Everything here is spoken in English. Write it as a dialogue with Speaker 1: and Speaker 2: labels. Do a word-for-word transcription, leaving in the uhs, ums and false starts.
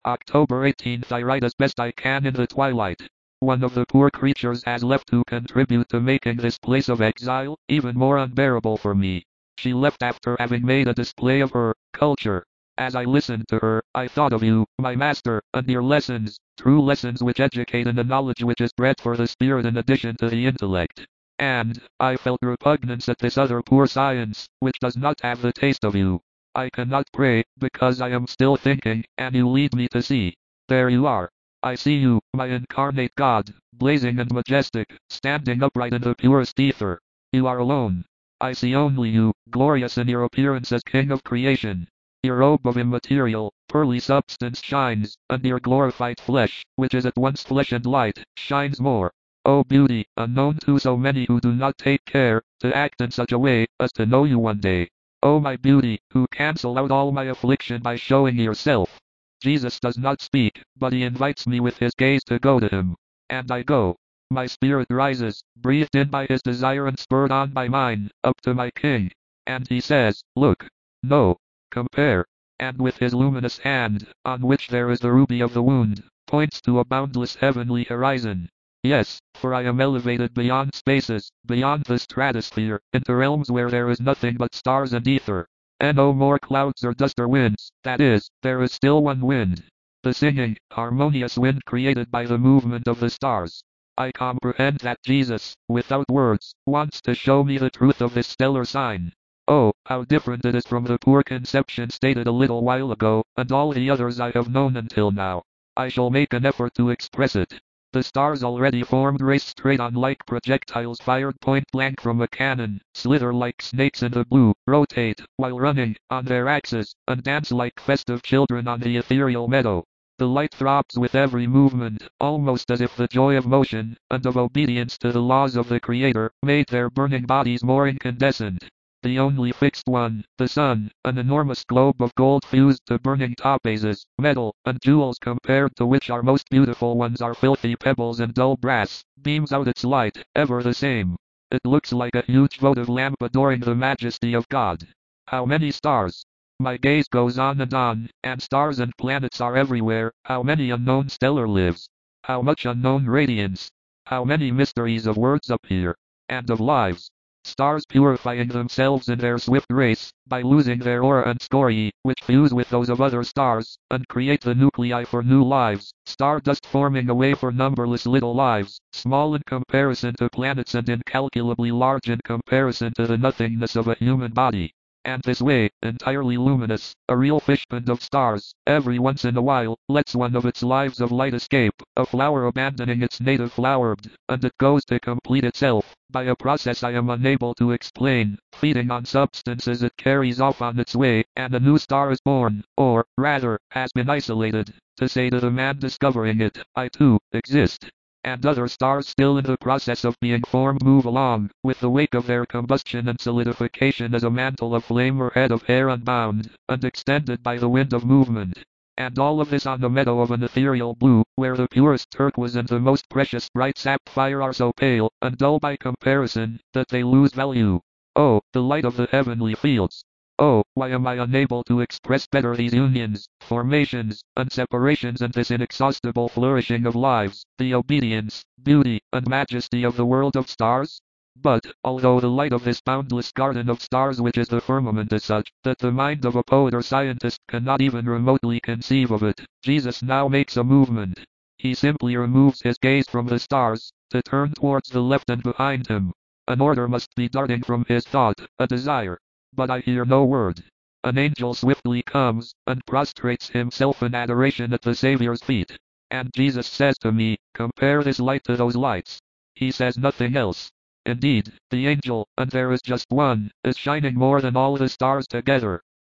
Speaker 1: October eighteenth. I write as best I can in the twilight. One of the poor creatures has left to contribute to making this place of exile even more unbearable for me. She left after having made a display of her culture. As I listened to her, I thought of you, my master, and your lessons, true lessons which educate in the knowledge which is bred for the spirit in addition to the intellect. And I felt repugnance at this other poor science, which does not have the taste of you. I cannot pray, because I am still thinking, and you lead me to see. There you are. I see you, my incarnate God, blazing and majestic, standing upright in the purest ether. You are alone. I see only you, glorious in your appearance as King of creation. Your robe of immaterial, pearly substance shines, and your glorified flesh, which is at once flesh and light, shines more. O beauty, unknown to so many who do not take care to act in such a way as to know you one day. O my beauty, who cancel out all my affliction by showing yourself. Jesus does not speak, but he invites me with his gaze to go to him. And I go. My spirit rises, breathed in by his desire and spurred on by mine, up to my King. And he says, look. No. Compare. And with his luminous hand, on which there is the ruby of the wound, points to a boundless heavenly horizon. Yes, for I am elevated beyond spaces, beyond the stratosphere, into realms where there is nothing but stars and ether. And no more clouds or dust or winds, that is, there is still one wind. The singing, harmonious wind created by the movement of the stars. I comprehend that Jesus, without words, wants to show me the truth of this stellar sign. Oh, how different it is from the poor conception stated a little while ago, and all the others I have known until now. I shall make an effort to express it. The stars already formed race straight on like projectiles fired point blank from a cannon, slither like snakes in the blue, rotate, while running, on their axis, and dance like festive children on the ethereal meadow. The light throbs with every movement, almost as if the joy of motion, and of obedience to the laws of the Creator, made their burning bodies more incandescent. The only fixed one, the sun, an enormous globe of gold fused to burning topazes, metal, and jewels compared to which our most beautiful ones are filthy pebbles and dull brass, beams out its light, ever the same. It looks like a huge votive lamp adoring the majesty of God. How many stars! My gaze goes on and on, and stars and planets are everywhere. How many unknown stellar lives! How much unknown radiance! How many mysteries of words appear, and of lives! Stars purifying themselves in their swift race, by losing their aura and scoriae, which fuse with those of other stars, and create the nuclei for new lives, stardust forming a way for numberless little lives, small in comparison to planets and incalculably large in comparison to the nothingness of a human body. And this way, entirely luminous, a real fishpond of stars, every once in a while, lets one of its lives of light escape, a flower abandoning its native flowerbed, and it goes to complete itself, by a process I am unable to explain, feeding on substances it carries off on its way, and a new star is born, or, rather, has been isolated, to say to the man discovering it, I too, exist. And other stars still in the process of being formed move along, with the wake of their combustion and solidification as a mantle of flame or head of hair unbound, and extended by the wind of movement. And all of this on the meadow of an ethereal blue, where the purest turquoise and the most precious bright sapphire are so pale, and dull by comparison, that they lose value. Oh, the light of the heavenly fields! Oh, why am I unable to express better these unions, formations, and separations and this inexhaustible flourishing of lives, the obedience, beauty, and majesty of the world of stars? But, although the light of this boundless garden of stars which is the firmament is such, that the mind of a poet or scientist cannot even remotely conceive of it, Jesus now makes a movement. He simply removes his gaze from the stars, to turn towards the left and behind him. An order must be darting from his thought, a desire. But I hear no word. An angel swiftly comes, and prostrates himself in adoration at the Savior's feet. And Jesus says to me, compare this light to those lights. He says nothing else. Indeed, the angel, and there is just one, is shining more than all the stars together.